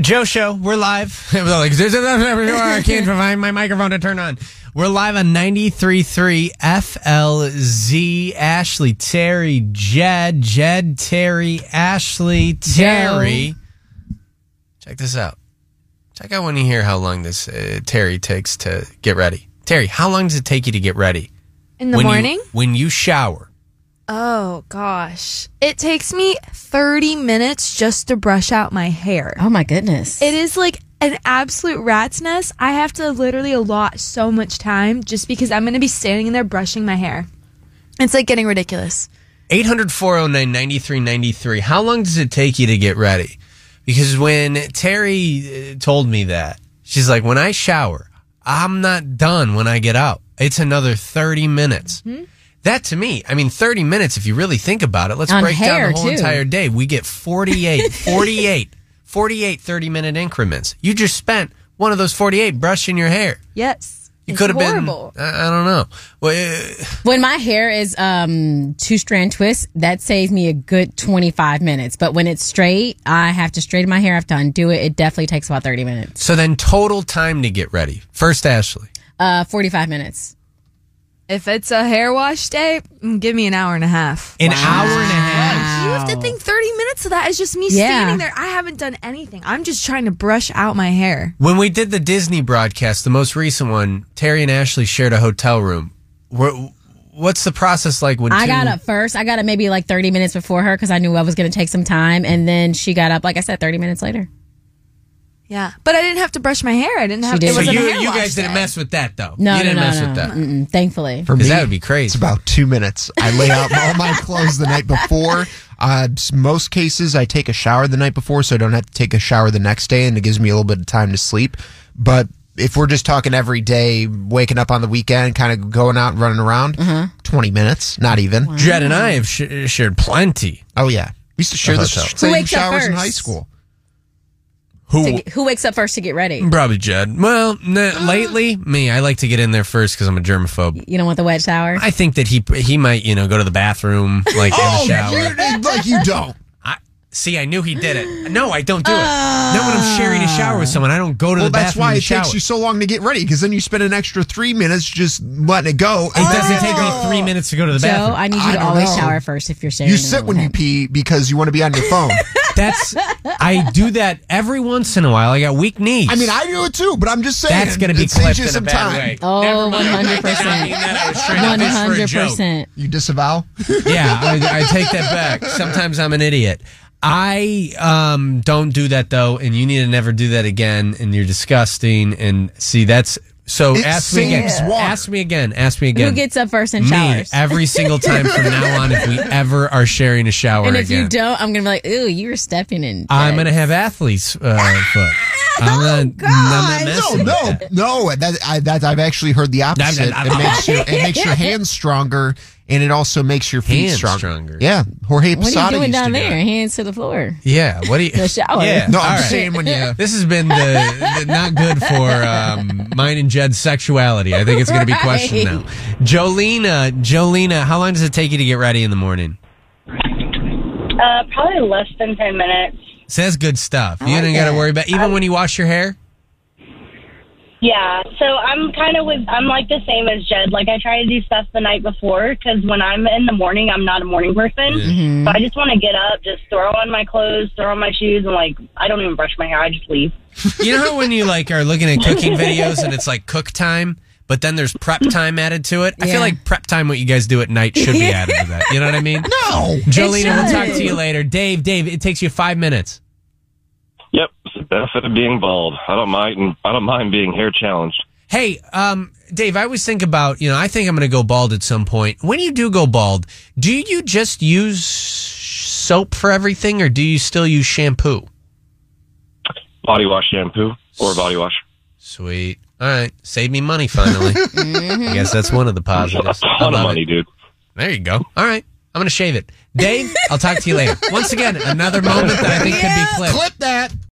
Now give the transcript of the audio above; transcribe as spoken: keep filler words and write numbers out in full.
Joe Show, we're live. It was like, I can't find my microphone to turn on. We're live on ninety-three point three F L Z. Ashley, Terry, Jed, Jed, Terry, Ashley, Terry. Joe. Check this out. Check out when you hear how long this uh, Terry takes to get ready. Terry, how long does it take you to get ready? In the when morning? You, when you shower. Oh, gosh. It takes me thirty minutes just to brush out my hair. Oh, my goodness. It is like an absolute rat's nest. I have to literally allot so much time just because I'm going to be standing in there brushing my hair. It's like getting ridiculous. eight hundred, four oh nine, nine three nine three. How long does it take you to get ready? Because when Terry told me that, she's like, when I shower, I'm not done when I get out. It's another thirty minutes. Mm-hmm. That to me, I mean, thirty minutes, if you really think about it, let's On break down the whole too. entire day. We get forty-eight, forty-eight, forty-eight thirty-minute increments. You just spent one of those forty-eight brushing your hair. Yes. You could have been, horrible. I, I don't know. Well, uh, when my hair is um, two-strand twist, that saves me a good twenty-five minutes. But when it's straight, I have to straighten my hair. I have to undo it. It definitely takes about thirty minutes. So then total time to get ready. First, Ashley. Uh, forty-five minutes. If it's a hair wash day, give me an hour and a half. An wow. hour and a half? You have to think thirty minutes of that is just me yeah. standing there. I haven't done anything. I'm just trying to brush out my hair. When we did the Disney broadcast, the most recent one, Terry and Ashley shared a hotel room. What's the process like when I two... got up first. I got up maybe like thirty minutes before her because I knew I was going to take some time. And then she got up, like I said, thirty minutes later. Yeah, but I didn't have to brush my hair. I didn't have. Did. It So wasn't you, a hair you wash guys didn't day. mess with that, though. No, you no, didn't no, mess no. with that. Mm-mm, thankfully. For me, that would be crazy. It's about two minutes. I lay out all my clothes the night before. Uh, most cases, I take a shower the night before, so I don't have to take a shower the next day, and it gives me a little bit of time to sleep. But if we're just talking every day, waking up on the weekend, kind of going out and running around, uh-huh. twenty minutes, not even. Wow. Jed and I have sh- shared plenty. Oh, yeah. We used to share the hotel. same Who wakes up showers in first? high school. Who? To get- who wakes up first to get ready? Probably Jed. Well, n- lately, me. I like to get in there first because I'm a germaphobe. You don't want the wet shower? I think that he he might, you know, go to the bathroom, like Oh, in the shower. you, like you don't. I, see, I knew he did it. No, I don't do it. Not when I'm sharing a shower with someone. I don't go to Well, the that's bathroom why to it shower. takes you so long to get ready, because then you spend an extra three minutes just letting it go. It doesn't take me three minutes to go to the Joe, bathroom. I need you I to don't always know. shower first if you're sharing. You in the sit when middle you of the pee because you want to be on your phone. That's I do that every once in a while. I got weak knees. I mean, I do it too, but I'm just saying. That's going to be it saves clipped you in a some bad time. way. Oh, Never mind. one hundred percent. I did not mean that. I was trying to One fish for a hundred joke. percent. You disavow? Yeah, I, I take that back. Sometimes I'm an idiot. I um, don't do that, though, and you need to never do that again, and you're disgusting. And see, that's... So It ask me again. saves water. Ask me again. Ask me again. Who gets up first and me, showers? every single time from now on if we ever are sharing a shower And if again. you don't, I'm gonna be like, "Ooh, you were stepping in." I'm Jed." going to have athlete's uh, foot. I'm not, God. I'm not No, messing with no, that. no. That, I, that I've actually heard the opposite. No, no, no. It makes your it makes your hands stronger, and it also makes your feet Hands stronger. stronger. Yeah, Jorge What are Posada you doing used down to do there? it. Hands to the floor. Yeah. What do you? The shower. Yeah. No, all I'm right. just saying when you. This has been the, the not good for um, mine and Jed's sexuality. I think it's going to be questioned now. Jolena, Jolena, how long does it take you to get ready in the morning? Uh, probably less than ten minutes. Says good stuff. I You like didn't got to that. worry about even when you wash your hair. Yeah, so I'm kind of with, I'm like the same as Jed. Like, I try to do stuff the night before, because when I'm in the morning, I'm not a morning person. Mm-hmm. So I just want to get up, just throw on my clothes, throw on my shoes, and, like, I don't even brush my hair. I just leave. You know how when you like are looking at cooking videos and it's like cook time, but then there's prep time added to it? I Yeah. feel like prep time, what you guys do at night, should be added to that. You know what I mean? No. Jolena, we'll talk should. to you later. Dave, Dave, it takes you five minutes. Yep, it's the benefit of being bald. I don't mind. I don't mind being hair challenged. Hey, um, Dave, I always think about, you know, I think I'm going to go bald at some point. When you do go bald, do you just use soap for everything, or do you still use shampoo? Body wash shampoo or body wash. Sweet. All right. Save me money, finally. I guess that's one of the A positives. I ton of love money, it. dude. There you go. All right. I'm going to shave it. Dave, I'll talk to you later. Once again, another moment that I think could be clipped. Clip that.